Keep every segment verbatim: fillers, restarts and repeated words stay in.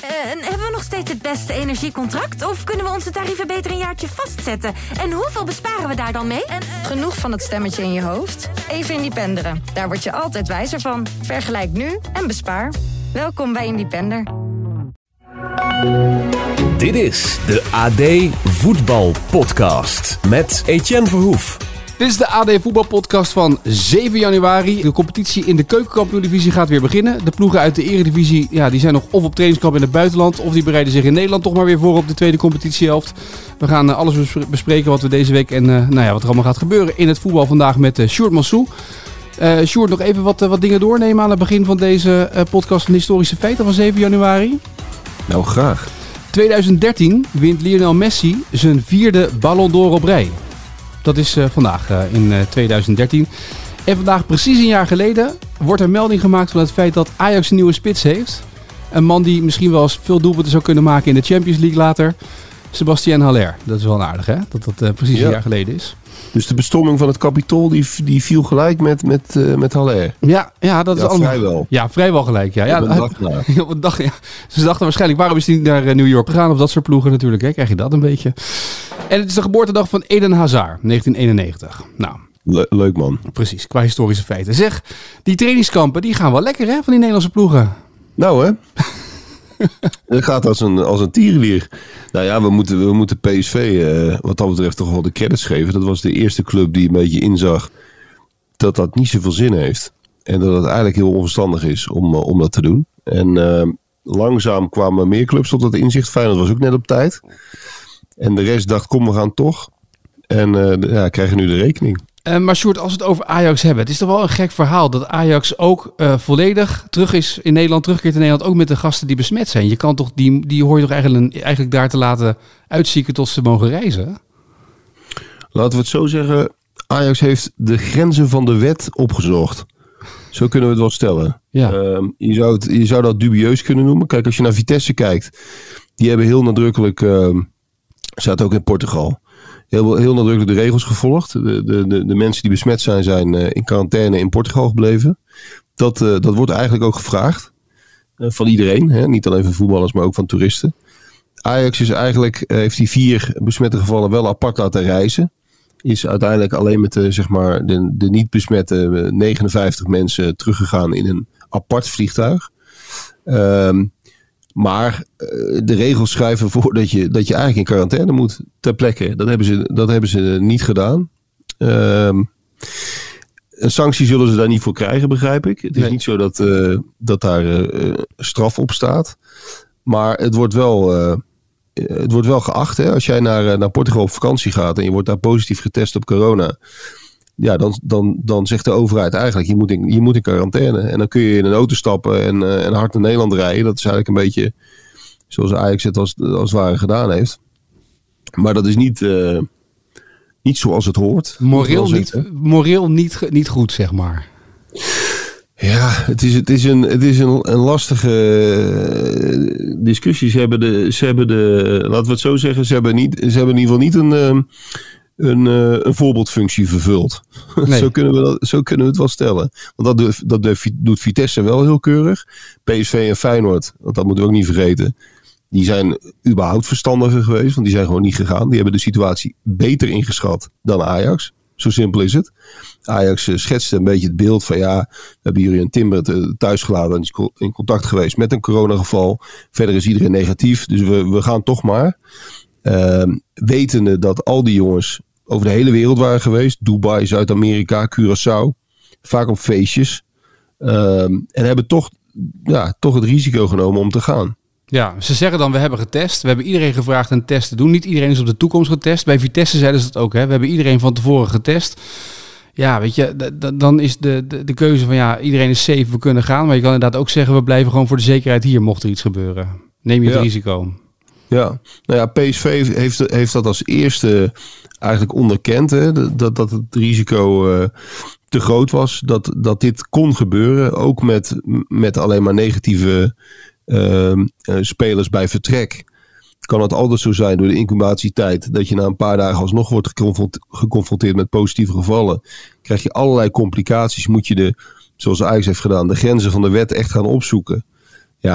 En hebben we nog steeds het beste energiecontract? Of kunnen we onze tarieven beter een jaartje vastzetten? En hoeveel besparen we daar dan mee? En, uh... Genoeg van het stemmetje in je hoofd? Even Independeren. Daar word je altijd wijzer van. Vergelijk nu en bespaar. Welkom bij Independer. Dit is de A D Voetbal Podcast met Etienne Verhoef. Dit is de A D Voetbalpodcast van zeven januari. De competitie in de Keukenkampioen-divisie gaat weer beginnen. De ploegen uit de Eredivisie ja, die zijn nog of op trainingskamp in het buitenland, of die bereiden zich in Nederland toch maar weer voor op de tweede competitiehelft. We gaan uh, alles bespreken wat we deze week en uh, nou ja, wat er allemaal gaat gebeuren in het voetbal vandaag met uh, Sjoerd Massou. Uh, Sjoerd, nog even wat, uh, wat dingen doornemen aan het begin van deze uh, podcast van historische feiten van zeven januari. Nou, graag. tweeduizend dertien wint Lionel Messi zijn vierde Ballon d'Or op rij. Dat is uh, vandaag uh, in uh, tweeduizend dertien. En vandaag, precies een jaar geleden, wordt er melding gemaakt van het feit dat Ajax een nieuwe spits heeft. Een man die misschien wel eens veel doelpunten zou kunnen maken in de Champions League later. Sébastien Haller. Dat is wel aardig, hè? Dat dat uh, precies ja. een jaar geleden is. Dus de bestorming van het Capitool die, die viel gelijk met, met, uh, met Haller. Ja, ja, dat is ja, allemaal... vrijwel. Ja, vrijwel gelijk. Ja. Ja, op een dag na. op een dag, ja. Ze dachten waarschijnlijk, waarom is hij niet naar New York gegaan? Of dat soort ploegen natuurlijk, hè? Krijg je dat een beetje. En het is de geboortedag van Eden Hazard, negentien eenennegentig. Nou... Le- leuk man. Precies, qua historische feiten. Zeg, die trainingskampen, die gaan wel lekker, hè? Van die Nederlandse ploegen. Nou, hè? Het gaat als een, als een tierenlier. Nou ja, we moeten, we moeten P S V uh, wat dat betreft toch wel de credits geven. Dat was de eerste club die een beetje inzag dat dat niet zoveel zin heeft. En dat het eigenlijk heel onverstandig is om, uh, om dat te doen. En uh, langzaam kwamen meer clubs tot dat inzicht. Feyenoord was ook net op tijd. En de rest dacht, kom, we gaan toch. En uh, ja, krijgen nu de rekening. Uh, maar Sjoerd, als we het over Ajax hebben. Het is toch wel een gek verhaal dat Ajax ook uh, volledig terug is in Nederland. Terugkeert in Nederland ook met de gasten die besmet zijn. Je kan toch, die, die hoor je toch eigenlijk, eigenlijk daar te laten uitzieken tot ze mogen reizen? Laten we het zo zeggen. Ajax heeft de grenzen van de wet opgezocht. Zo kunnen we het wel stellen. Ja. Uh, je, zou het, je zou dat dubieus kunnen noemen. Kijk, als je naar Vitesse kijkt. Die hebben heel nadrukkelijk... Uh, zaten ook in Portugal. Heel, heel nadrukkelijk de regels gevolgd. De, de, de, de mensen die besmet zijn, zijn uh, in quarantaine in Portugal gebleven. Dat, uh, dat wordt eigenlijk ook gevraagd. Uh, van iedereen. Hè? Niet alleen van voetballers, maar ook van toeristen. Ajax is eigenlijk, uh, heeft die vier besmette gevallen wel apart laten reizen. Is uiteindelijk alleen met de, zeg maar, de, de niet besmette negenenvijftig mensen teruggegaan in een apart vliegtuig. Um, Maar uh, de regels schrijven voor dat je, dat je eigenlijk in quarantaine moet ter plekke. Dat hebben ze, dat hebben ze niet gedaan. Um, een sanctie zullen ze daar niet voor krijgen, begrijp ik. Het is nee. niet zo dat, uh, dat daar uh, straf op staat. Maar het wordt wel, uh, het wordt wel geacht. Hè? Als jij naar, uh, naar Portugal op vakantie gaat en je wordt daar positief getest op corona. Ja, dan, dan, dan zegt de overheid eigenlijk, je moet, in, je moet in quarantaine. En dan kun je in een auto stappen en, uh, en hard naar Nederland rijden. Dat is eigenlijk een beetje zoals Ajax het als, als het ware gedaan heeft. Maar dat is niet, uh, niet zoals het hoort. Moreel, niet, moreel niet, niet goed, zeg maar. Ja, het is, het is, een, het is een, een lastige discussie. Ze hebben de, ze hebben de, laten we het zo zeggen, ze hebben, niet, ze hebben in ieder geval niet een... Uh, Een, uh, een voorbeeldfunctie vervult. Nee. zo, kunnen we dat, zo kunnen we het wel stellen. Want dat, dat, dat doet Vitesse wel heel keurig. P S V en Feyenoord, want dat moeten we ook niet vergeten. Die zijn überhaupt verstandiger geweest. Want die zijn gewoon niet gegaan. Die hebben de situatie beter ingeschat dan Ajax. Zo simpel is het. Ajax uh, schetste een beetje het beeld van ja, we hebben hier een Timber thuis gelaten en is in contact geweest met een coronageval. Verder is iedereen negatief. Dus we, we gaan toch maar. Uh, wetende dat al die jongens over de hele wereld waren geweest. Dubai, Zuid-Amerika, Curaçao. Vaak op feestjes. Uh, en hebben toch, ja, toch het risico genomen om te gaan. Ja, ze zeggen dan we hebben getest. We hebben iedereen gevraagd een test te doen. Niet iedereen is op de toekomst getest. Bij Vitesse zeiden ze dat ook. Hè? We hebben iedereen van tevoren getest. Ja, weet je, d- d- dan is de, de, de keuze van ja, iedereen is safe, we kunnen gaan. Maar je kan inderdaad ook zeggen, we blijven gewoon voor de zekerheid hier, mocht er iets gebeuren. Neem je het ja. risico. Ja, nou ja, P S V heeft, heeft dat als eerste eigenlijk onderkend. Hè? Dat, dat het risico uh, te groot was. Dat, dat dit kon gebeuren. Ook met, met alleen maar negatieve uh, uh, spelers bij vertrek. Kan het altijd zo zijn door de incubatietijd. Dat je na een paar dagen alsnog wordt geconfronteerd met positieve gevallen. Krijg je allerlei complicaties. Moet je de, zoals Ajax heeft gedaan, de grenzen van de wet echt gaan opzoeken. Ja.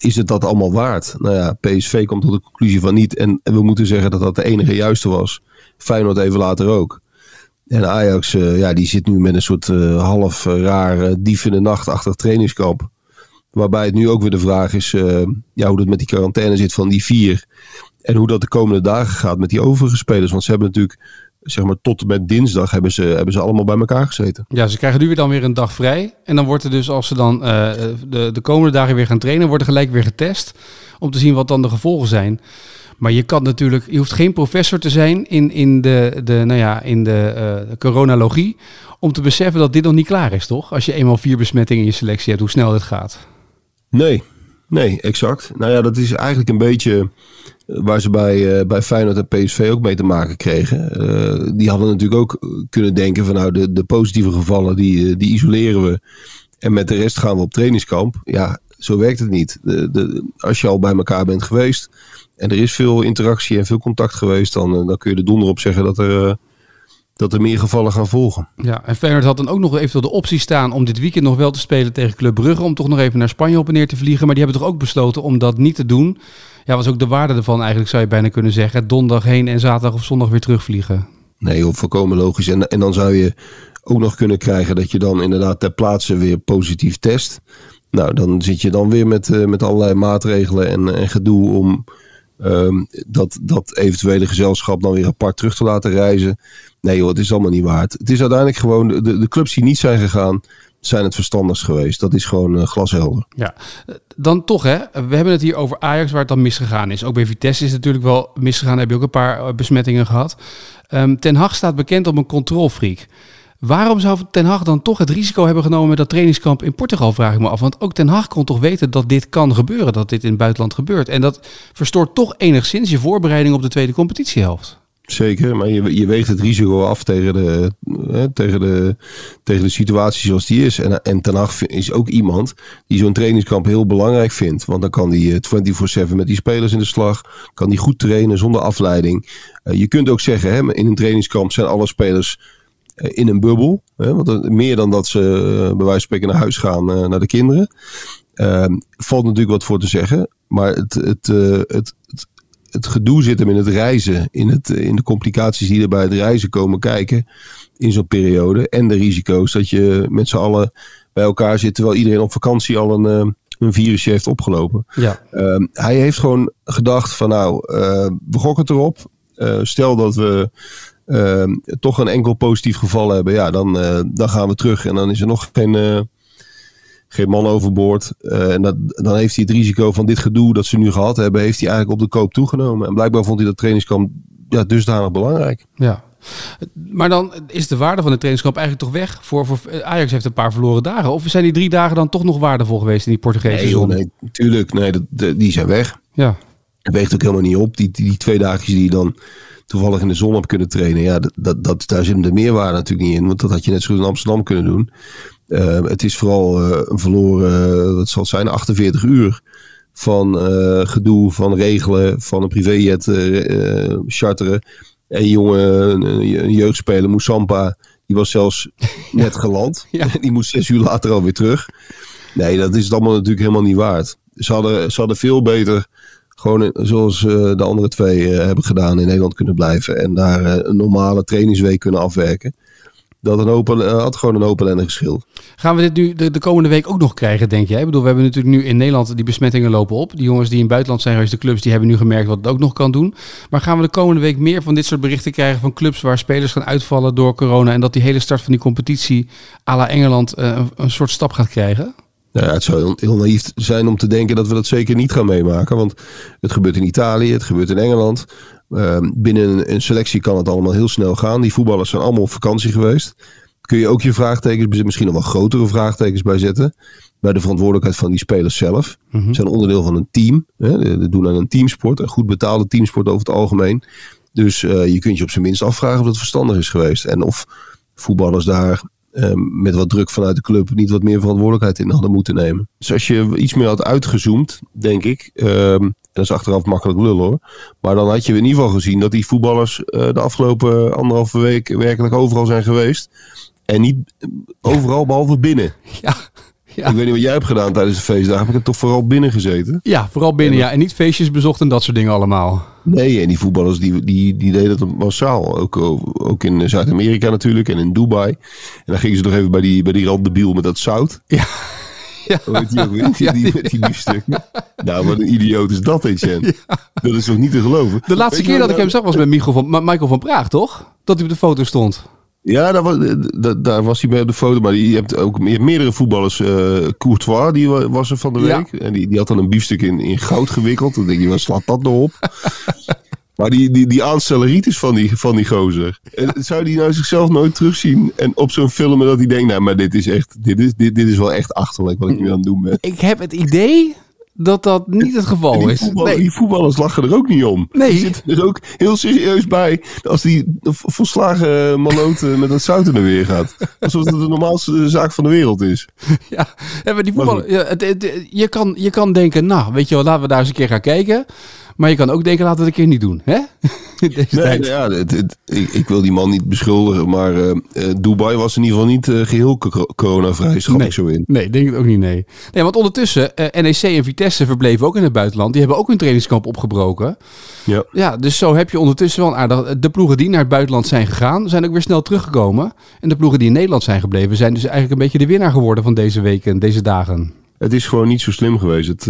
is het dat allemaal waard? Nou ja, P S V komt tot de conclusie van niet. En, en we moeten zeggen dat dat de enige juiste was. Feyenoord even later ook. En Ajax, uh, ja, die zit nu met een soort uh, half uh, raar uh, dief in de nacht achter het trainingskamp. Waarbij het nu ook weer de vraag is uh, ja, hoe dat met die quarantaine zit van die vier. En hoe dat de komende dagen gaat met die overige spelers. Want ze hebben natuurlijk, zeg maar tot en met dinsdag hebben ze, hebben ze allemaal bij elkaar gezeten. Ja, ze krijgen nu weer dan weer een dag vrij. En dan wordt er dus, als ze dan uh, de, de komende dagen weer gaan trainen, wordt er gelijk weer getest. Om te zien wat dan de gevolgen zijn. Maar je kan natuurlijk, je hoeft geen professor te zijn in, in de, de, nou ja, in de uh, coronologie. Om te beseffen dat dit nog niet klaar is, toch? Als je eenmaal vier besmettingen in je selectie hebt, hoe snel het gaat. Nee, nee, exact. Nou ja, dat is eigenlijk een beetje waar ze bij, uh, bij Feyenoord en P S V ook mee te maken kregen. Uh, die hadden natuurlijk ook kunnen denken van nou, de, de positieve gevallen, die, die isoleren we. En met de rest gaan we op trainingskamp. Ja, zo werkt het niet. De, de, als je al bij elkaar bent geweest en er is veel interactie en veel contact geweest, dan, dan kun je er donder op zeggen dat er, uh, dat er meer gevallen gaan volgen. Ja, en Feyenoord had dan ook nog eventueel de optie staan om dit weekend nog wel te spelen tegen Club Brugge, om toch nog even naar Spanje op en neer te vliegen. Maar die hebben toch ook besloten om dat niet te doen. Ja, was ook de waarde ervan eigenlijk, zou je bijna kunnen zeggen. Donderdag heen en zaterdag of zondag weer terugvliegen. Nee, joh, volkomen logisch. En, en dan zou je ook nog kunnen krijgen dat je dan inderdaad ter plaatse weer positief test. Nou, dan zit je dan weer met, uh, met allerlei maatregelen en, en gedoe om um, dat, dat eventuele gezelschap dan weer apart terug te laten reizen. Nee joh, het is allemaal niet waard. Het is uiteindelijk gewoon, de, de clubs die niet zijn gegaan, zijn het verstandigst geweest. Dat is gewoon uh, glashelder. Ja, dan toch hè. We hebben het hier over Ajax waar het dan misgegaan is. Ook bij Vitesse is het natuurlijk wel misgegaan. Heb je ook een paar besmettingen gehad. Um, Ten Hag staat bekend om een controlfreak. Waarom zou Ten Hag dan toch het risico hebben genomen met dat trainingskamp in Portugal, vraag ik me af. Want ook Ten Hag kon toch weten dat dit kan gebeuren, dat dit in het buitenland gebeurt. En dat verstoort toch enigszins je voorbereiding op de tweede competitiehelft. Zeker, maar je, je weegt het risico af tegen de, hè, tegen de, tegen de situatie zoals die is. En, en Ten Hag is ook iemand die zo'n trainingskamp heel belangrijk vindt. Want dan kan hij vierentwintig zeven met die spelers in de slag. Kan hij goed trainen zonder afleiding. Uh, je kunt ook zeggen, hè, in een trainingskamp zijn alle spelers uh, in een bubbel. Hè, want uh, meer dan dat ze uh, bij wijze van spreken naar huis gaan uh, naar de kinderen. Uh, valt natuurlijk wat voor te zeggen. Maar het... het, uh, het, het Het gedoe zit hem in het reizen, in, het, in de complicaties die er bij het reizen komen kijken in zo'n periode. En de risico's dat je met z'n allen bij elkaar zit terwijl iedereen op vakantie al een, een virusje heeft opgelopen. Ja. Uh, hij heeft gewoon gedacht van nou, uh, we gokken het erop. Uh, stel dat we uh, toch een enkel positief geval hebben, ja, dan, uh, dan gaan we terug en dan is er nog geen... Uh, Geen man overboord. Uh, en dat, dan heeft hij het risico van dit gedoe dat ze nu gehad hebben, heeft hij eigenlijk op de koop toegenomen. En blijkbaar vond hij dat trainingskamp ja, dusdanig belangrijk. Ja. Maar dan is de waarde van het trainingskamp eigenlijk toch weg. Voor, voor Ajax heeft een paar verloren dagen. Of zijn die drie dagen dan toch nog waardevol geweest in die Portugese nee, zon? Nee, natuurlijk. Nee, dat, de, die zijn weg. Ja. Het weegt ook helemaal niet op. Die, die, die twee dagjes die je dan toevallig in de zon hebt kunnen trainen. Ja, dat, dat, dat, daar zit de meerwaarde natuurlijk niet in. Want dat had je net zo goed in Amsterdam kunnen doen. Uh, het is vooral uh, een verloren, uh, wat zal het zijn, achtenveertig uur van uh, gedoe, van regelen, van een privéjet uh, uh, charteren. En jongen, een, een jeugdspeler, Moussampa, die was zelfs net geland. Ja. Die moest zes uur later alweer terug. Nee, dat is het allemaal natuurlijk helemaal niet waard. Ze hadden, ze hadden veel beter, gewoon zoals uh, de andere twee uh, hebben gedaan, in Nederland kunnen blijven. En daar uh, een normale trainingsweek kunnen afwerken. Dat een open, uh, had gewoon een open ellende geschild. Gaan we dit nu de, de komende week ook nog krijgen, denk jij? Ik bedoel, we hebben natuurlijk nu in Nederland die besmettingen lopen op. Die jongens die in het buitenland zijn geweest, de clubs, die hebben nu gemerkt wat het ook nog kan doen. Maar gaan we de komende week meer van dit soort berichten krijgen van clubs waar spelers gaan uitvallen door corona en dat die hele start van die competitie à la Engeland uh, een, een soort stap gaat krijgen? Nou ja, het zou heel, heel naïef zijn om te denken dat we dat zeker niet gaan meemaken. Want het gebeurt in Italië, het gebeurt in Engeland. Uh, binnen een, een selectie kan het allemaal heel snel gaan. Die voetballers zijn allemaal op vakantie geweest. Kun je ook je vraagtekens, misschien nog wel grotere vraagtekens bij zetten. Bij de verantwoordelijkheid van die spelers zelf. Mm-hmm. Ze zijn onderdeel van een team. Hè. Ze doen aan een teamsport. Een goed betaalde teamsport over het algemeen. Dus uh, je kunt je op zijn minst afvragen of dat verstandig is geweest. En of voetballers daar uh, met wat druk vanuit de club niet wat meer verantwoordelijkheid in hadden moeten nemen. Dus als je iets meer had uitgezoomd, denk ik... Uh, dat is achteraf makkelijk lullen hoor. Maar dan had je in ieder geval gezien dat die voetballers uh, de afgelopen anderhalve week werkelijk overal zijn geweest. En niet overal behalve binnen. Ja, Ja. Ik weet niet wat jij hebt gedaan tijdens de feestdagen. Heb ik het toch vooral binnen gezeten? Ja, vooral binnen. Ja. En niet feestjes bezocht en dat soort dingen allemaal. Nee, en die voetballers die, die, die deden dat massaal. Ook, ook in Zuid-Amerika natuurlijk en in Dubai. En dan gingen ze nog even bij die, bij die randebiel met dat zout. Ja. Ja. Hoe heet die ook weer? Die, die, met die biefstukken. Nou, wat een idioot is dat, Etienne. Ja. Dat is toch niet te geloven? De laatste Weet keer dat nou... ik hem zag was met Michael van, Michael van Praag, toch? Dat hij op de foto stond. Ja, daar was, daar, daar was hij bij op de foto. Maar je hebt ook meerdere voetballers. Uh, Courtois, die was er van de week. Ja. En die, die had dan een biefstuk in, in goud gewikkeld. Dan denk je, wat slaat dat nou op? Maar die, die, die aanstelleritis van die, van die gozer. En zou die nou zichzelf nooit terugzien? En op zo'n film dat hij denkt, nou, maar dit is echt, dit is, dit, dit is wel echt achterlijk wat ik nu aan het doen ben. Ik heb het idee dat dat niet het geval die is. Voetbal, nee. Die voetballers lachen er ook niet om. Nee. Die zitten er ook heel serieus bij als die volslagen maloot met dat zout in de weer gaat. Alsof het de normaalste zaak van de wereld is. Ja, maar die voetballers, ja, het, het, je, kan, je kan denken, nou, weet je wel, laten we daar eens een keer gaan kijken. Maar je kan ook denken, laten we het een keer niet doen. Hè? Deze nee, tijd. Ja, het, het, ik, ik wil die man niet beschuldigen, maar uh, Dubai was in ieder geval niet uh, geheel coronavrij, schat nee, ik zo in. Nee, denk ik ook niet, nee. Nee, want ondertussen, uh, N E C en Vitesse verbleven ook in het buitenland. Die hebben ook hun trainingskamp opgebroken. Ja. Ja, dus zo heb je ondertussen wel aardig. De ploegen die naar het buitenland zijn gegaan, zijn ook weer snel teruggekomen. En de ploegen die in Nederland zijn gebleven, zijn dus eigenlijk een beetje de winnaar geworden van deze weken, deze dagen. Het is gewoon niet zo slim geweest. Het,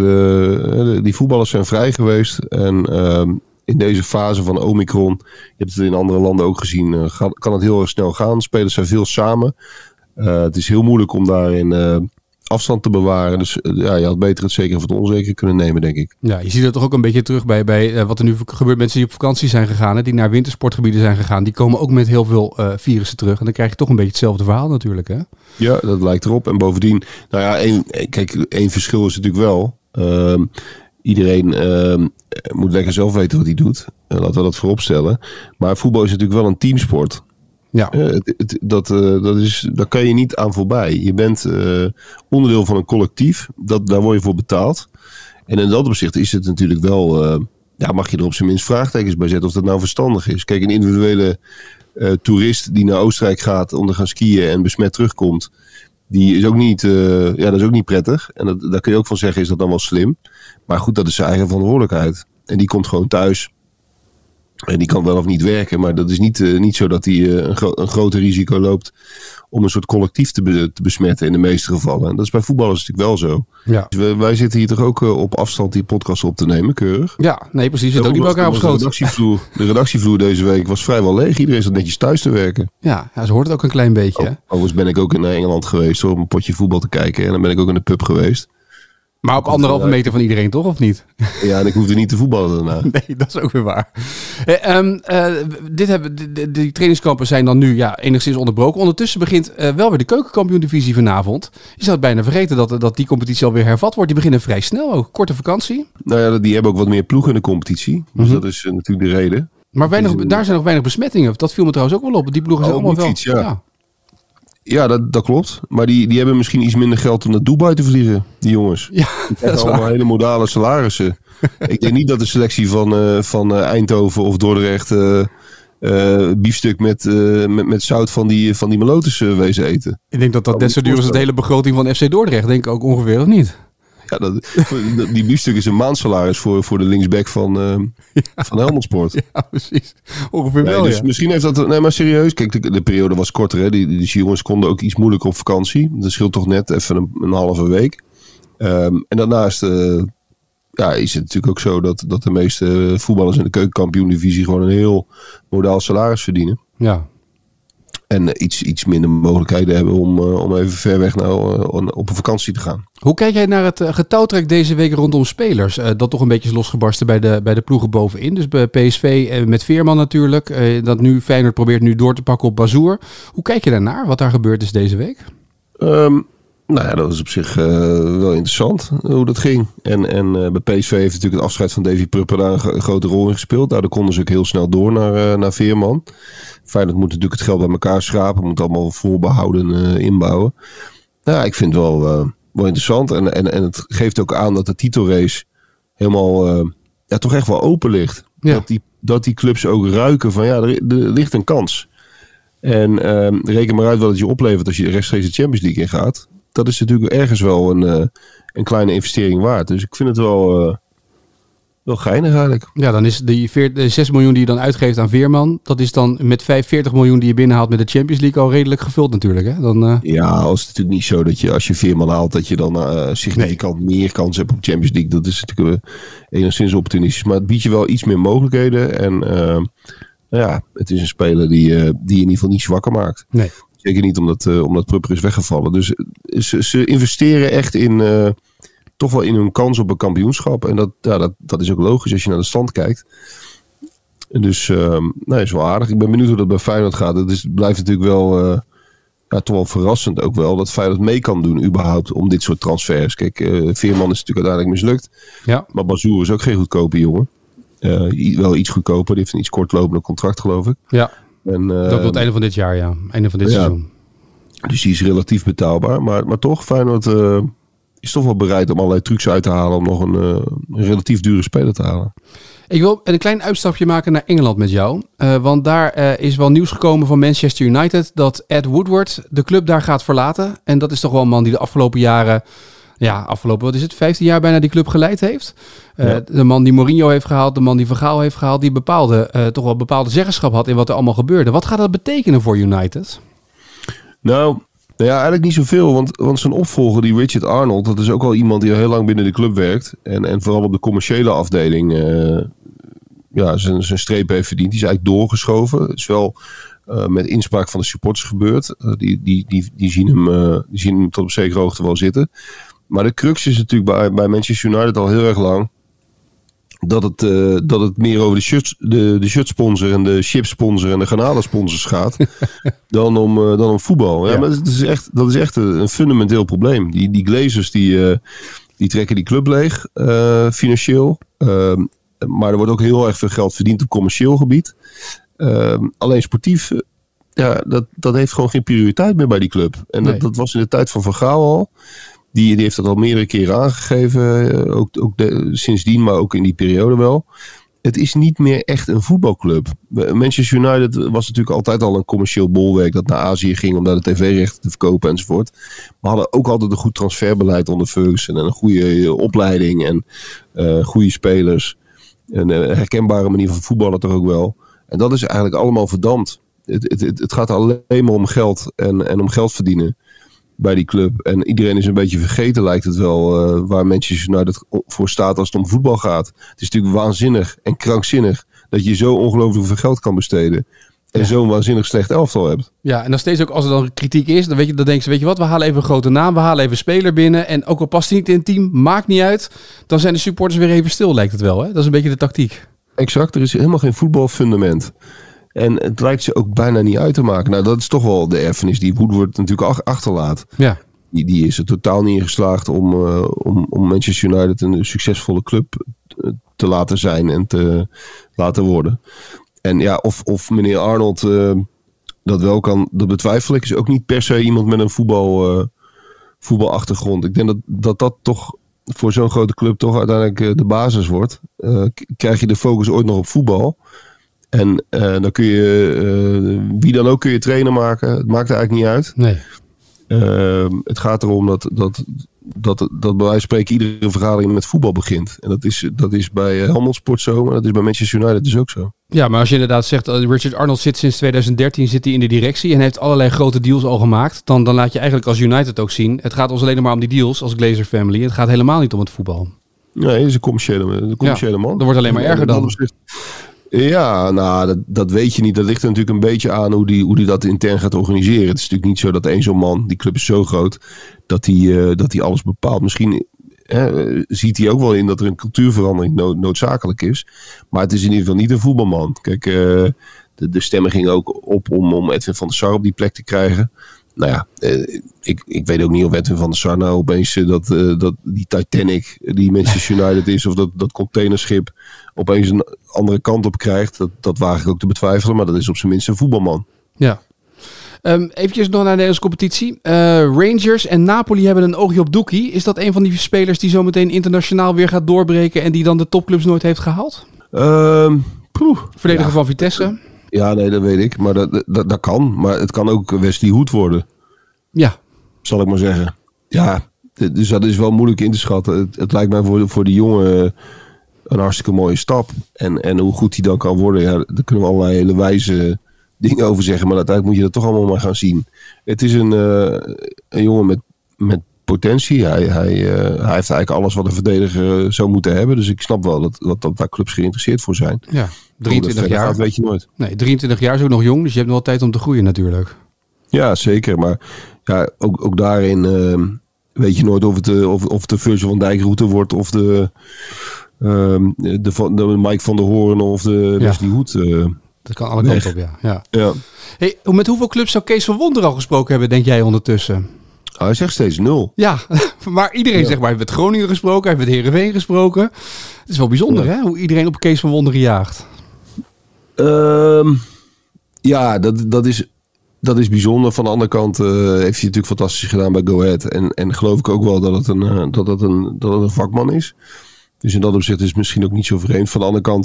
uh, die voetballers zijn vrij geweest. En uh, in deze fase van Omicron, je hebt het in andere landen ook gezien, uh, gaat, kan het heel erg snel gaan. Spelers zijn veel samen. Uh, het is heel moeilijk om daarin uh, afstand te bewaren. Dus uh, ja, je had beter het zeker of het onzeker kunnen nemen, denk ik. Ja, je ziet dat toch ook een beetje terug bij, bij uh, wat er nu gebeurt. Mensen die op vakantie zijn gegaan, hè, die naar wintersportgebieden zijn gegaan, die komen ook met heel veel uh, virussen terug. En dan krijg je toch een beetje hetzelfde verhaal natuurlijk, hè? Ja, dat lijkt erop. En bovendien, nou ja, één, kijk, één verschil is natuurlijk wel. Uh, iedereen uh, moet lekker zelf weten wat hij doet. Uh, laten we dat voorop stellen. Maar voetbal is natuurlijk wel een teamsport. Ja. Uh, het, het, dat, uh, dat is, daar kan je niet aan voorbij. Je bent uh, onderdeel van een collectief. Dat, daar word je voor betaald. En in dat opzicht is het natuurlijk wel... Uh, ja, mag je er op zijn minst vraagtekens bij zetten of dat nou verstandig is. Kijk, een individuele... Uh, toerist die naar Oostenrijk gaat om te gaan skiën en besmet terugkomt, die is ook niet, uh, ja, dat is ook niet prettig. En dat, daar kun je ook van zeggen, is dat dan wel slim? Maar goed, dat is zijn eigen verantwoordelijkheid. En die komt gewoon thuis. En die kan wel of niet werken, maar dat is niet, uh, niet zo dat hij uh, een, gro- een groter risico loopt om een soort collectief te, be- te besmetten in de meeste gevallen. En dat is bij voetballers natuurlijk wel zo. Ja. Dus wij, wij zitten hier toch ook uh, op afstand die podcast op te nemen, keurig. Ja, nee precies. Zit ook niet bij elkaar op schoot. De redactievloer, de redactievloer deze week was vrijwel leeg. Iedereen zat netjes thuis te werken. Ja, ja, ze hoort het ook een klein beetje. Oh, overigens ben ik ook in Engeland geweest om een potje voetbal te kijken. En dan ben ik ook in de pub geweest. Maar op anderhalve meter van iedereen toch, of niet? Ja, en ik hoefde niet te voetballen daarna. Nee, dat is ook weer waar. Eh, um, uh, dit hebben, de, de, die trainingskampen zijn dan nu ja, enigszins onderbroken. Ondertussen begint uh, wel weer de keukenkampioen-divisie vanavond. Je zou het bijna vergeten dat, dat die competitie alweer hervat wordt. Die beginnen vrij snel ook. Korte vakantie. Nou ja, die hebben ook wat meer ploegen in de competitie. Dus mm-hmm. dat is uh, natuurlijk de reden. Maar weinig, daar zijn nog weinig besmettingen. Dat viel me trouwens ook wel op. Die ploegen zijn oh, allemaal wel... Iets, ja. ja. Ja, dat, dat klopt. Maar die, die hebben misschien iets minder geld om naar Dubai te vliegen, die jongens. Ja, die hebben allemaal waar. hele modale salarissen. Ik denk niet dat de selectie van, uh, van uh, Eindhoven of Dordrecht uh, uh, biefstuk met, uh, met, met zout van die, van die melotes uh, wezen eten. Ik denk dat dat net zo duur is als de hele begroting van F C Dordrecht. Denk ik ook ongeveer, of niet? Ja, dat, die biefstuk is een maandsalaris voor, voor de linksback van, uh, ja. van Helmond Sport. Ja, precies. Ongeveer nee, wel, dus ja. Misschien heeft dat... Nee, maar serieus. Kijk, de, de periode was korter. Hè. Die, die jongens konden ook iets moeilijker op vakantie. Dat scheelt toch net even een, een halve week. Um, en daarnaast uh, ja, is het natuurlijk ook zo dat, dat de meeste voetballers in de keukenkampioen-divisie gewoon een heel modaal salaris verdienen. Ja. En uh, iets, iets minder mogelijkheden hebben om, uh, om even ver weg nou, uh, op een vakantie te gaan. Hoe kijk jij naar het uh, getouwtrek deze week rondom spelers? Uh, dat toch een beetje is losgebarsten bij de, bij de ploegen bovenin. Dus bij P S V uh, met Veerman natuurlijk. Uh, dat nu Feyenoord probeert nu door te pakken op Bazoer. Hoe kijk je daarnaar? Wat daar gebeurd is deze week? Um, nou ja, dat is op zich uh, wel interessant hoe dat ging. En, en uh, bij P S V heeft natuurlijk het afscheid van Davy Prupper daar een, g- een grote rol in gespeeld. Daardoor konden ze ook heel snel door naar, uh, naar Veerman. Feyenoord moet natuurlijk het geld bij elkaar schrapen. Moet allemaal voorbehouden uh, inbouwen. Nou, ik vind het wel, uh, wel interessant. En, en, en het geeft ook aan dat de titelrace helemaal uh, ja, toch echt wel open ligt. Ja. Dat, die, dat die clubs ook ruiken van ja, er, er ligt een kans. En uh, reken maar uit wat het je oplevert als je rechtstreeks de Champions League in gaat. dat is natuurlijk ergens wel een, uh, een kleine investering waard. Dus ik vind het wel, uh, wel geinig eigenlijk. Ja, dan is die zes miljoen die je dan uitgeeft aan Veerman, dat is dan met vijfenveertig miljoen die je binnenhaalt met de Champions League al redelijk gevuld natuurlijk. Hè? Dan, uh... Ja, als het natuurlijk niet zo dat je als je Veerman haalt, dat je dan uh, significant nee. meer kans hebt op Champions League. Dat is natuurlijk uh, enigszins opportunistisch. Maar het biedt je wel iets meer mogelijkheden. En uh, ja, het is een speler die, uh, die je in ieder geval niet zwakker maakt. Nee. Zeker niet omdat, uh, omdat Prupper is weggevallen. Dus uh, ze, ze investeren echt in... Uh, toch wel in hun kans op een kampioenschap. En dat, ja, dat, dat is ook logisch als je naar de stand kijkt. Dus uh, nou, is wel aardig. Ik ben benieuwd hoe dat bij Feyenoord gaat. Het is, blijft natuurlijk wel uh, ja, toch wel verrassend ook wel dat Feyenoord mee kan doen überhaupt om dit soort transfers. Kijk, uh, Veerman is natuurlijk uiteindelijk mislukt. Ja. Maar Bazoer is ook geen goedkope jongen. Uh, wel iets goedkoper. Die heeft een iets kortlopende contract geloof ik. Ja, en, uh, dat tot het einde van dit jaar, ja. Einde van dit ja. seizoen. Dus die is relatief betaalbaar. Maar, maar toch, Feyenoord... Uh, is toch wel bereid om allerlei trucs uit te halen om nog een, uh, een relatief dure speler te halen. Ik wil een klein uitstapje maken naar Engeland met jou. Uh, want daar uh, is wel nieuws gekomen van Manchester United dat Ed Woodward de club daar gaat verlaten. En dat is toch wel een man die de afgelopen jaren, ja, afgelopen, wat is het, vijftien jaar bijna die club geleid heeft. Uh, ja. De man die Mourinho heeft gehaald, de man die Van Gaal heeft gehaald, die bepaalde, uh, toch wel bepaalde zeggenschap had in wat er allemaal gebeurde. Wat gaat dat betekenen voor United? Nou... Ja, eigenlijk niet zoveel, want, want zijn opvolger, die Richard Arnold, dat is ook al iemand die al heel lang binnen de club werkt. En, en vooral op de commerciële afdeling uh, ja, zijn, zijn streep heeft verdiend. Die is eigenlijk doorgeschoven. Het is wel uh, met inspraak van de supporters gebeurd. Uh, die, die, die, die, zien hem, uh, die zien hem tot op zekere hoogte wel zitten. Maar de crux is natuurlijk bij, bij Manchester United al heel erg lang dat het, uh, dat het meer over de shirt, de, de shirtsponsor en de chipsponsor en de garnalensponsors gaat dan, om, uh, dan om voetbal. Ja, ja. Maar dat is echt, dat is echt een, een fundamenteel probleem. Die, die Glazers die, uh, die trekken die club leeg uh, financieel. Uh, maar er wordt ook heel erg veel geld verdiend op commercieel gebied. Uh, alleen sportief, uh, ja, dat, dat heeft gewoon geen prioriteit meer bij die club. En nee. dat, dat was in de tijd van Van Gaal al. Die, die heeft dat al meerdere keren aangegeven. Ook, ook de, sindsdien, maar ook in die periode wel. Het is niet meer echt een voetbalclub. Manchester United was natuurlijk altijd al een commercieel bolwerk dat naar Azië ging om daar de tv-rechten te verkopen enzovoort. We hadden ook altijd een goed transferbeleid onder Ferguson en een goede opleiding en uh, goede spelers. Een uh, herkenbare manier van voetballen toch ook wel. En dat is eigenlijk allemaal verdampt. Het, het, het gaat alleen maar om geld en, en om geld verdienen bij die club. En iedereen is een beetje vergeten, lijkt het wel, uh, waar Manchester United voor staat als het om voetbal gaat. Het is natuurlijk waanzinnig en krankzinnig dat je zo ongelooflijk veel geld kan besteden en ja. zo'n waanzinnig slecht elftal hebt. Ja, en dan steeds ook als er dan kritiek is, dan, weet je, dan denken ze, weet je wat, we halen even een grote naam, we halen even een speler binnen en ook al past hij niet in het team, maakt niet uit, dan zijn de supporters weer even stil, lijkt het wel. Hè? Dat is een beetje de tactiek. Exact, er is helemaal geen voetbalfundament. En het lijkt ze ook bijna niet uit te maken. Nou, dat is toch wel de erfenis die Woodward natuurlijk achterlaat. Ja. Die, die is er totaal niet in geslaagd om, uh, om, om Manchester United een succesvolle club te laten zijn en te laten worden. En ja, of, of meneer Arnold uh, dat wel kan, dat betwijfel ik. Is ook niet per se iemand met een voetbal, uh, voetbalachtergrond. Ik denk dat, dat dat toch voor zo'n grote club toch uiteindelijk uh, de basis wordt. Uh, krijg je de focus ooit nog op voetbal? En uh, dan kun je, uh, wie dan ook kun je trainer maken. Het maakt er eigenlijk niet uit. Nee. Uh, het gaat erom dat, dat, dat, dat bij wijze van spreken iedere vergadering met voetbal begint. En dat is, dat is bij Helmond Sport zo, maar dat is bij Manchester United dus ook zo. Ja, maar als je inderdaad zegt, uh, Richard Arnold zit sinds twintig dertien zit hij in de directie en heeft allerlei grote deals al gemaakt. Dan, dan laat je eigenlijk als United ook zien, het gaat ons alleen maar om die deals als Glazer family. Het gaat helemaal niet om het voetbal. Nee, hij is een commerciële, een commerciële ja, man. Dat wordt alleen maar erger dan. Ja, nou, dat, dat weet je niet. Dat ligt er natuurlijk een beetje aan hoe die, hoe die dat intern gaat organiseren. Het is natuurlijk niet zo dat één zo'n man, die club is zo groot, dat hij uh, dat hij alles bepaalt. Misschien hè, ziet hij ook wel in dat er een cultuurverandering nood, noodzakelijk is. Maar het is in ieder geval niet een voetbalman. Kijk, uh, de, de stemmen gingen ook op om, om Edwin van der Sar op die plek te krijgen. Nou ja, uh, ik, ik weet ook niet of Edwin van der Sar nou opeens uh, dat, uh, dat die Titanic die Manchester United is, of dat, dat containerschip opeens een andere kant op krijgt. Dat, dat waag ik ook te betwijfelen, maar dat is op zijn minst een voetbalman. Ja. Um, eventjes nog naar de Nederlandse competitie. Uh, Rangers en Napoli hebben een oogje op Doekie. Is dat een van die spelers die zometeen internationaal weer gaat doorbreken en die dan de topclubs nooit heeft gehaald? Um, poeh, Verdediger ja. van Vitesse. Ja, nee, dat weet ik. Maar dat, dat, dat kan. Maar het kan ook Wesley Hoed worden. Ja. Zal ik maar zeggen. ja, dus dat is wel moeilijk in te schatten. Het, het lijkt mij voor, voor die jongen een hartstikke mooie stap. En, en hoe goed die dan kan worden, ja, daar kunnen we allerlei hele wijze dingen over zeggen. Maar uiteindelijk moet je dat toch allemaal maar gaan zien. Het is een, uh, een jongen met, met potentie. Hij, hij, uh, hij heeft eigenlijk alles wat een verdediger zou moeten hebben. Dus ik snap wel dat, dat, dat daar clubs geïnteresseerd voor zijn. Ja, drieëntwintig jaar. Gaat, weet je nooit. Nee, drieëntwintig jaar is ook nog jong. Dus je hebt nog wel tijd om te groeien natuurlijk. Ja, zeker. Maar ja, ook, ook daarin uh, weet je nooit of het, uh, of, of de Virgil van Dijk route wordt. Of de, uh, de, de, de Mike van der Hoorn of de Ja. Wesley Hoed. Uh, Dat kan alle kanten op, ja. ja. ja. Hey, met hoeveel clubs zou Kees van Wonderen al gesproken hebben, denk jij ondertussen? Oh, hij zegt steeds nul. Ja, maar iedereen Ja. zegt maar, hij heeft met Groningen gesproken, hij heeft met Heerenveen gesproken. Het is wel bijzonder, Ja. hè? Hoe iedereen op Kees van Wonderen jaagt. Um, ja, dat, dat, is, dat is bijzonder. Van de andere kant uh, heeft hij natuurlijk fantastisch gedaan bij Go Ahead. En, en geloof ik ook wel dat het, een, uh, dat, het een, dat het een vakman is. Dus in dat opzicht is het misschien ook niet zo vreemd. Van de andere kant,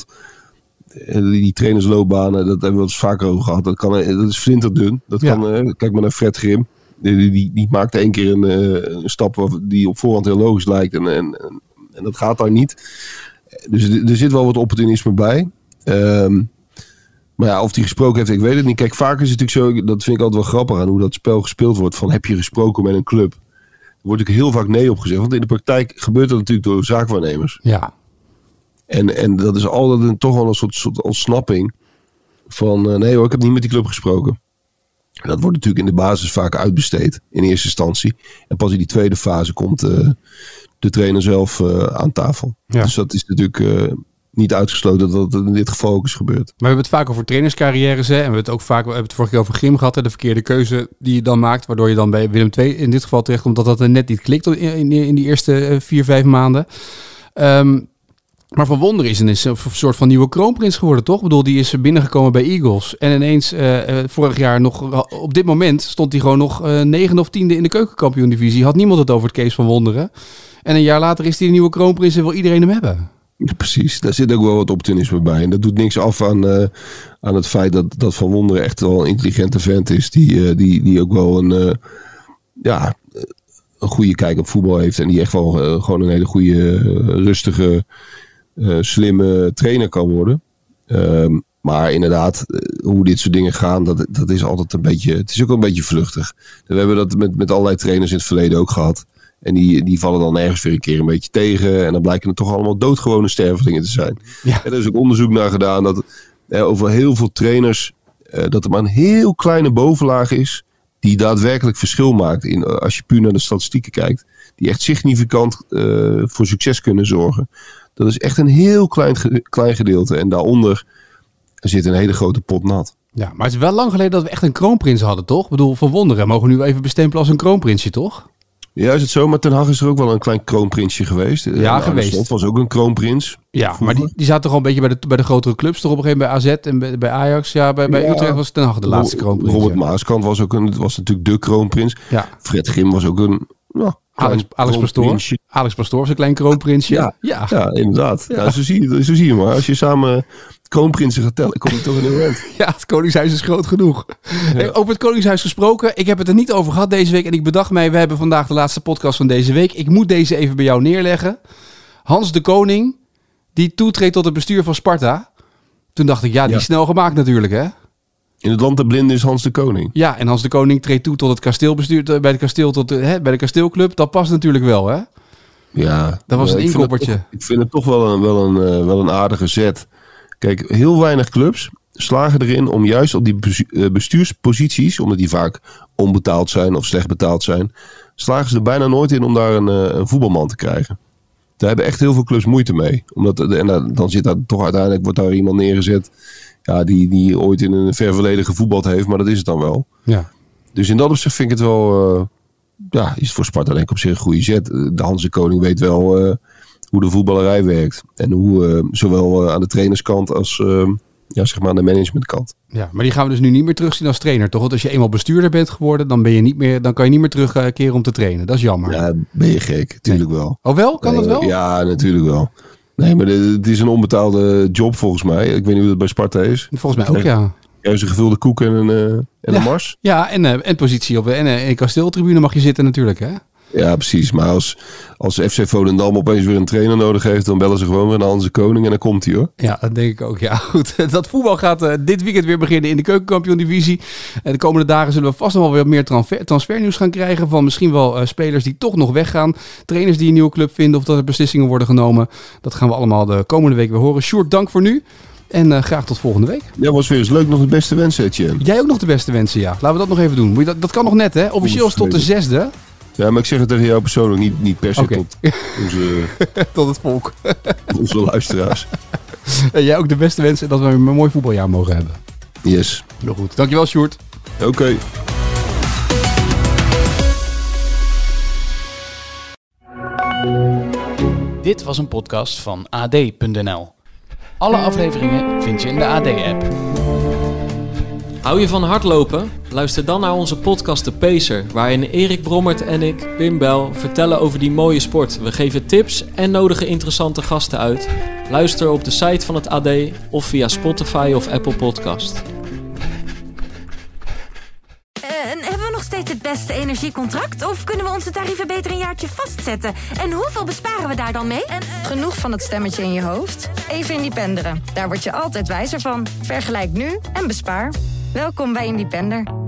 uh, die trainersloopbanen, dat hebben we het vaker over gehad. Dat, kan, dat is flinterdun. Dat Ja. kan, uh, kijk maar naar Fred Grim. Die, die, die, die maakt één keer een, uh, een stap die op voorhand heel logisch lijkt. En, en, en, en dat gaat daar niet. Dus er zit wel wat opportunisme bij. Um, Maar ja, of hij gesproken heeft, ik weet het niet. Kijk, vaak is het natuurlijk zo, dat vind ik altijd wel grappig aan hoe dat spel gespeeld wordt. Van, heb je gesproken met een club? Er wordt natuurlijk heel vaak nee op gezegd. Want in de praktijk gebeurt dat natuurlijk door zaakwaarnemers. Ja, En, en dat is altijd een, toch wel een soort, soort ontsnapping. Van, uh, nee hoor, ik heb niet met die club gesproken. En dat wordt natuurlijk in de basis vaak uitbesteed. In eerste instantie. En pas in die tweede fase komt uh, de trainer zelf uh, aan tafel. Ja. Dus dat is natuurlijk uh, niet uitgesloten dat het in dit geval ook is gebeurd. maar we hebben het vaak over trainerscarrières, hè? En we hebben het ook vaak, we hebben het vorige keer over Grim gehad, hè? De verkeerde keuze die je dan maakt, waardoor je dan bij Willem twee in dit geval terechtkomt, dat dat er net niet klikt in, in, in die eerste uh, vier, vijf maanden. Um, maar Van Wonderen is een, is een soort van nieuwe kroonprins geworden, toch? Ik bedoel, die is binnengekomen bij Eagles. En ineens, uh, uh, vorig jaar nog, op dit moment stond hij gewoon nog uh, negende of tiende in de keukenkampioen-divisie. Had niemand het over het Kees van Wonderen. En een jaar later is hij de nieuwe kroonprins en wil iedereen hem hebben. Ja, precies, daar zit ook wel wat opportunisme bij. En dat doet niks af aan, uh, aan het feit dat, dat Van Wonderen echt wel een intelligente vent is. Die, uh, die, die ook wel een, uh, ja, een goede kijk op voetbal heeft. En die echt wel uh, gewoon een hele goede, uh, rustige, uh, slimme trainer kan worden. Um, maar inderdaad, uh, hoe dit soort dingen gaan, dat, dat is altijd een beetje, het is ook een beetje vluchtig. We hebben dat met, met allerlei trainers in het verleden ook gehad. En die, die vallen dan ergens weer een keer een beetje tegen. En dan blijken het toch allemaal doodgewone stervelingen te zijn. Ja. En er is ook onderzoek naar gedaan dat eh, over heel veel trainers, eh, dat er maar een heel kleine bovenlaag is die daadwerkelijk verschil maakt. In, als je puur naar de statistieken kijkt. Die echt significant uh, voor succes kunnen zorgen. Dat is echt een heel klein, klein gedeelte. En daaronder zit een hele grote pot nat. Ja, maar het is wel lang geleden dat we echt een kroonprins hadden, toch? Ik bedoel, Van Wonderen mogen we nu even bestempelen als een kroonprinsje, toch? Ja, is het zo? Maar Ten Hag is er ook wel een klein kroonprinsje geweest. Ja, en geweest. Slot was ook een kroonprins. Ja, maar die, die zaten toch al een beetje bij de, bij de grotere clubs, toch op een gegeven moment bij A Z en bij, bij Ajax. Ja, bij, bij Ja. Utrecht was Ten Hag de laatste kroonprins. Robert ja. Maaskant was ook een, was natuurlijk de kroonprins. Ja. Fred Grim was ook een nou, Alex, Alex Pastoor. kroonprinsje. Alex Pastoor was een klein kroonprinsje. Ja, ja. ja, inderdaad. Ja. Ja, zo, zie je, zo zie je maar. Als je samen kroonprinsen gaat tellen, kom je toch in een rent. Ja, het Koningshuis is groot genoeg. Hey, over het Koningshuis gesproken. Ik heb het er niet over gehad deze week. En ik bedacht mij, we hebben vandaag de laatste podcast van deze week. Ik moet deze even bij jou neerleggen. Hans de Koning, die toetreedt tot het bestuur van Sparta. Toen dacht ik, ja, die Ja. is snel gemaakt natuurlijk, hè? In het land der blinden is Hans de Koning. Ja, en Hans de Koning treedt toe tot het kasteelbestuur, bij de, kasteel, tot, hè, bij de kasteelclub. Dat past natuurlijk wel, hè? Ja, Dat was eh, een ik vind het inkoppertje. toch- Ik vind het toch wel een, wel, een, uh, wel een aardige zet. Kijk, heel weinig clubs slagen erin om juist op die bestu- uh, bestuursposities, omdat die vaak onbetaald zijn of slecht betaald zijn, slagen ze er bijna nooit in om daar een, uh, een voetbalman te krijgen. Daar hebben echt heel veel clubs moeite mee. Omdat, en dan, dan zit daar toch uiteindelijk, wordt daar iemand neergezet, ja, die, die ooit in een ver verleden gevoetbald heeft, maar dat is het dan wel. Ja. Dus in dat opzicht vind ik het wel, uh, ja, is het voor Sparta denk ik op zich een goede zet. De Hans de Koning weet wel uh, hoe de voetballerij werkt. En hoe, uh, zowel uh, aan de trainerskant als uh, ja, zeg maar aan de managementkant. Ja, maar die gaan we dus nu niet meer terugzien als trainer, toch? Want als je eenmaal bestuurder bent geworden, dan, ben je niet meer, dan kan je niet meer terugkeren om te trainen. Dat is jammer. Ja, ben je gek. Tuurlijk wel. Oh wel? Kan Nee, dat wel? Ja, natuurlijk wel. Nee, maar de- het is een onbetaalde job volgens mij. Ik weet niet hoe dat bij Sparta is. Volgens mij ook, ja. Juist een gevulde koek en een, uh, en Ja. een mars. Ja, en, uh, en positie op en uh, in de kasteeltribune mag je zitten natuurlijk, hè? Ja, precies. Maar als, als F C Volendam opeens weer een trainer nodig heeft, dan bellen ze gewoon weer naar Hanse Koning en dan komt hij hoor. Ja, dat denk ik ook. Ja, goed. Dat voetbal gaat uh, dit weekend weer beginnen in de Keukenkampioen-divisie. En de komende dagen zullen we vast nog wel weer meer transfer, transfernieuws gaan krijgen van misschien wel uh, spelers die toch nog weggaan. Trainers die een nieuwe club vinden of dat er beslissingen worden genomen. Dat gaan we allemaal de komende week weer horen. Sjoerd, dank voor nu. En uh, graag tot volgende week. Ja, was weer eens leuk. Nog de beste wensen, Etienne. Jij ook nog de beste wensen, ja. Laten we dat nog even doen. Moet je dat, dat kan nog net, hè? Officieel is tot de zesde. Ja, maar ik zeg het tegen jou persoonlijk, niet, niet per se okay. tot onze... tot het volk. onze luisteraars. En jij ook de beste wensen dat we een mooi voetbaljaar mogen hebben. Yes. Heel goed. Dankjewel, Sjoerd. Oké. Okay. Dit was een podcast van A D punt N L. Alle afleveringen vind je in de A D-app. Hou je van hardlopen? Luister dan naar onze podcast De Pacer, waarin Erik Brommert en ik, Pim Bel, vertellen over die mooie sport. We geven tips en nodigen interessante gasten uit. Luister op de site van het A D of via Spotify of Apple Podcast. En hebben we nog steeds het beste energiecontract? Of kunnen we onze tarieven beter een jaartje vastzetten? En hoeveel besparen we daar dan mee? En, uh... Genoeg van het stemmetje in je hoofd? Even Independeren. Daar word je altijd wijzer van. Vergelijk nu en bespaar. Welkom bij Independer.